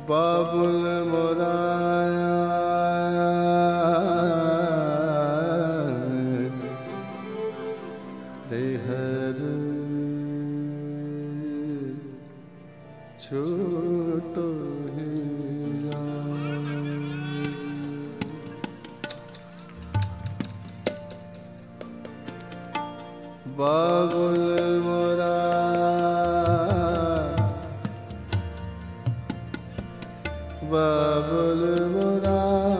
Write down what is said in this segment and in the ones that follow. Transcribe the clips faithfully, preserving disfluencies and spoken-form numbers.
बाबुल Moraya there छोटो ही बाबुल मोरा बाबुल मोरा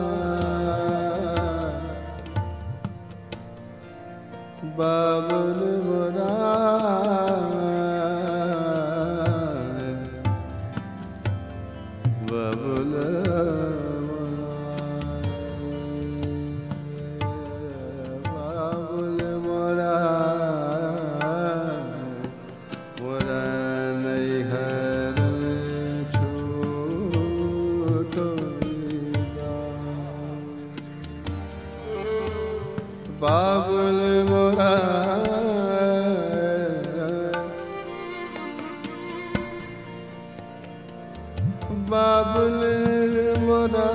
बाबुल मोरा बाबुल बाबुल मोरा मोरा नैहर छोटो बाबुल मोरा बाबुल मोरा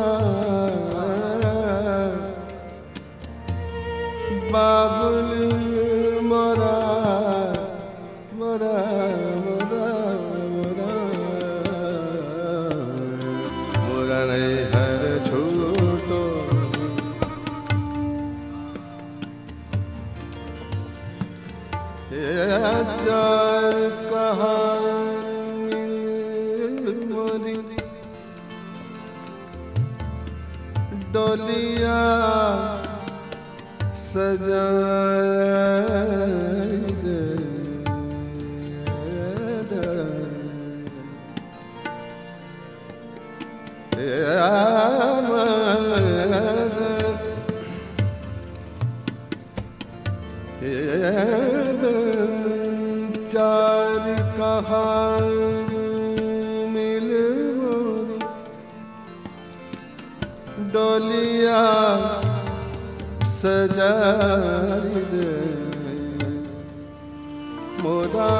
बाबुल मोरा मोरा मोरा मोरा मोरा नैहर छोटो चार कहानी मोरी डोलिया सजाए दे चार कहानी मिल मोरी डोलिया सजाई दे मोरा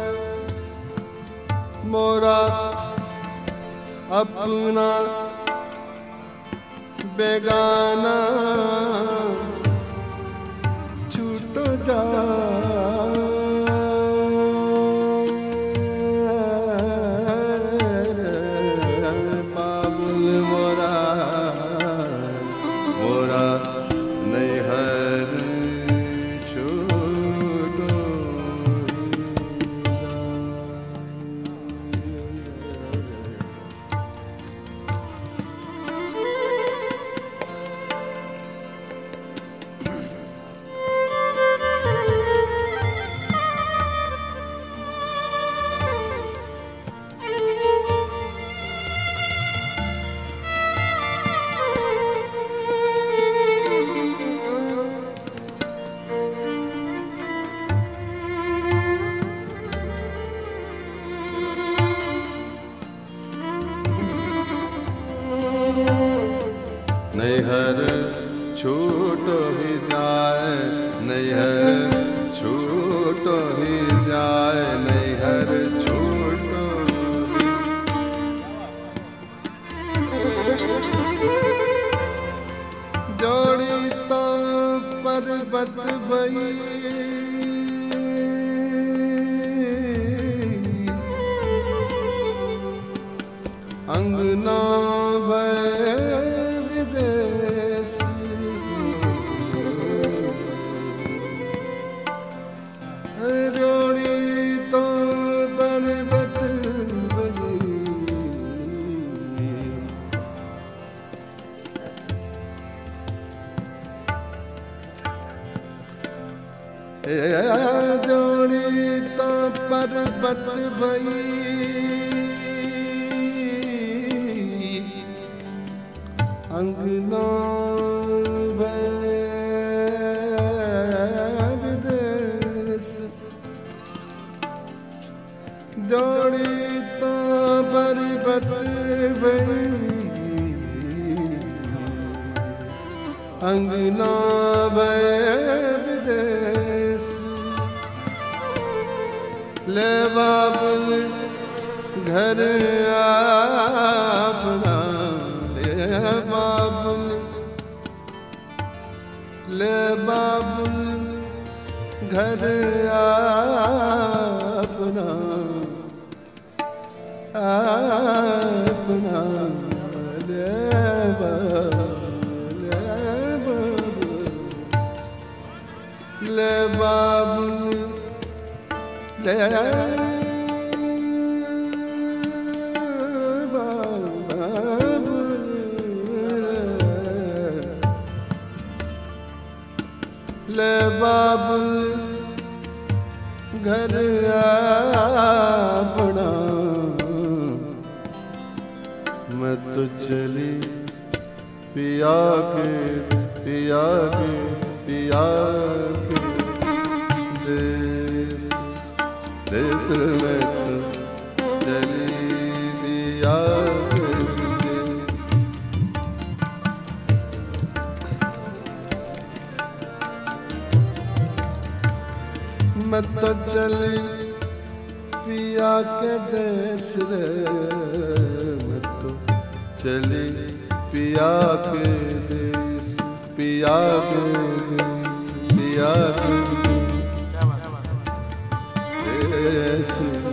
मोरा अपना बेगाना छूट जा बाबुल मोरा मोरा नैहर छोटो नैहर छूटो ही जाए नैहर छूटो ही जाए नैहर छूटो जोड़ी तो पर्वत भई अंगना भय जोड़ी तो पर्वत भई अंगना विदेश जोड़ी तो पर्वत भई अंगना विदेश ले बाबुल घर आप घर अपना अपना ले बाबुल ले बाबुल ले ले बाबुल घर अपना मैं तो चली पिया के पिया के पिया के देश देश में तो चली पिया के मैं तो चली पिया के देश रे मैं तो चली पिया के देश पिया के देश पिया के देश